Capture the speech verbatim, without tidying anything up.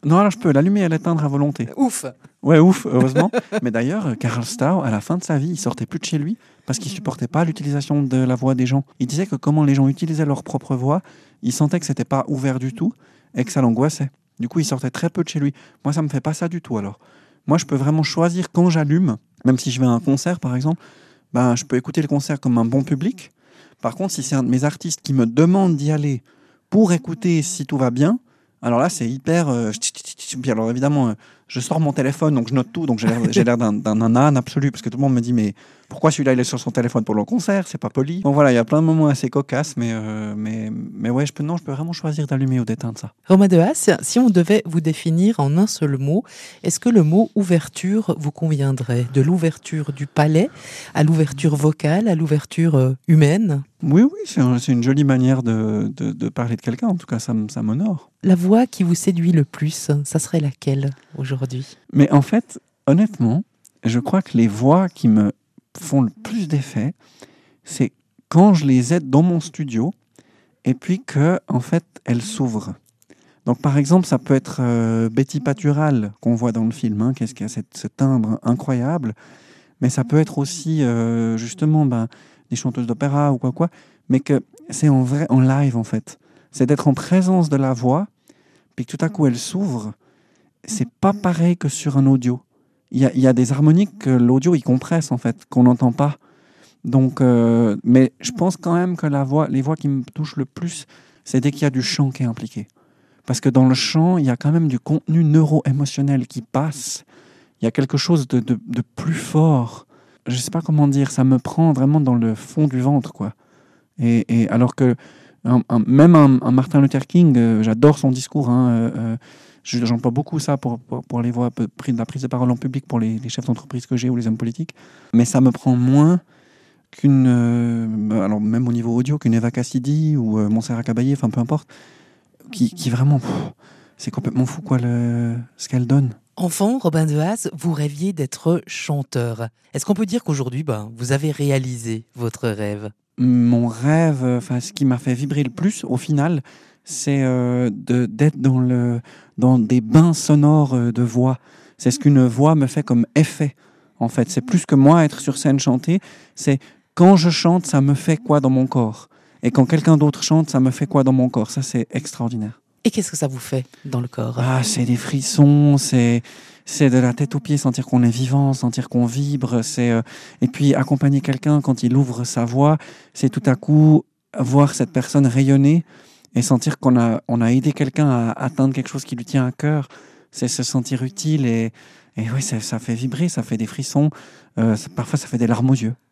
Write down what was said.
Non, alors je peux l'allumer et l'éteindre à volonté. Ouf. Ouais, ouf, heureusement. Mais d'ailleurs, Karl Stau, à la fin de sa vie, il sortait plus de chez lui parce qu'il supportait pas l'utilisation de la voix des gens. Il disait que comment les gens utilisaient leur propre voix, il sentait que c'était pas ouvert du tout et que ça l'angoissait. Du coup, il sortait très peu de chez lui. Moi, ça me fait pas ça du tout alors. Moi, je peux vraiment choisir quand j'allume, même si je vais à un concert par exemple, ben, je peux écouter le concert comme un bon public. Par contre, si c'est un de mes artistes qui me demande d'y aller pour écouter si tout va bien, alors là, c'est hyper... Euh, puis alors évidemment, euh, je sors mon téléphone, donc je note tout, donc j'ai l'air, j'ai l'air d'un, d'un, d'un âne absolu, parce que tout le monde me dit, mais pourquoi celui-là, il est sur son téléphone pour le concert? C'est pas poli. Bon voilà, il y a plein de moments assez cocasses, mais, euh, mais, mais ouais, je peux, non, je peux vraiment choisir d'allumer ou d'éteindre ça. Romain Dehaas, si on devait vous définir en un seul mot, est-ce que le mot ouverture vous conviendrait? De l'ouverture du palais à l'ouverture vocale, à l'ouverture euh, humaine? Oui, oui, c'est, un, c'est une jolie manière de, de, de parler de quelqu'un, en tout cas, ça, ça m'honore. La voix qui vous séduit le plus, ça serait laquelle aujourd'hui? Mais en fait, honnêtement, je crois que les voix qui me font le plus d'effet, c'est quand je les aide dans mon studio et puis que, en fait, elles s'ouvrent. Donc, par exemple, ça peut être euh, Betty Patural qu'on voit dans le film, hein, qu'est-ce qu'il y a cette, ce timbre incroyable, mais ça peut être aussi euh, justement ben, des chanteuses d'opéra ou quoi quoi, mais que c'est en vrai, en live en fait. C'est d'être en présence de la voix, puis que tout à coup elle s'ouvre. C'est pas pareil que sur un audio. Il y a, il y a des harmoniques que l'audio il compresse en fait, qu'on n'entend pas. Donc, euh, mais je pense quand même que la voix, les voix qui me touchent le plus, c'est dès qu'il y a du chant qui est impliqué. Parce que dans le chant, il y a quand même du contenu neuro-émotionnel qui passe. Il y a quelque chose de, de, de plus fort. Je ne sais pas comment dire, ça me prend vraiment dans le fond du ventre, quoi. Et, et alors que un, un, même un, un Martin Luther King, euh, j'adore son discours. Hein, euh, euh, j'emploie beaucoup ça pour, pour, pour les voix, pour la prise de parole en public pour les, les chefs d'entreprise que j'ai ou les hommes politiques. Mais ça me prend moins qu'une, euh, alors même au niveau audio, qu'une Eva Cassidy ou euh, Montserrat Caballé, enfin peu importe, qui, qui vraiment, pff, c'est complètement fou quoi, le, ce qu'elle donne. Enfant, Robin Dehaas, vous rêviez d'être chanteur. Est-ce qu'on peut dire qu'aujourd'hui, ben, vous avez réalisé votre rêve? Mon rêve, enfin ce qui m'a fait vibrer le plus au final, c'est euh, de, d'être dans, le, dans des bains sonores de voix. C'est ce qu'une voix me fait comme effet, en fait. C'est plus que moi être sur scène chanter, c'est quand je chante, ça me fait quoi dans mon corps? Et quand quelqu'un d'autre chante, ça me fait quoi dans mon corps? Ça, c'est extraordinaire. Et qu'est-ce que ça vous fait dans le corps? Ah, c'est des frissons, c'est, c'est de la tête aux pieds, sentir qu'on est vivant, sentir qu'on vibre. C'est, euh... Et puis accompagner quelqu'un quand il ouvre sa voix, c'est tout à coup voir cette personne rayonner et sentir qu'on a, on a aidé quelqu'un à atteindre quelque chose qui lui tient à cœur. C'est se sentir utile et, et oui, ça, ça fait vibrer, ça fait des frissons. Euh, ça, parfois, ça fait des larmes aux yeux.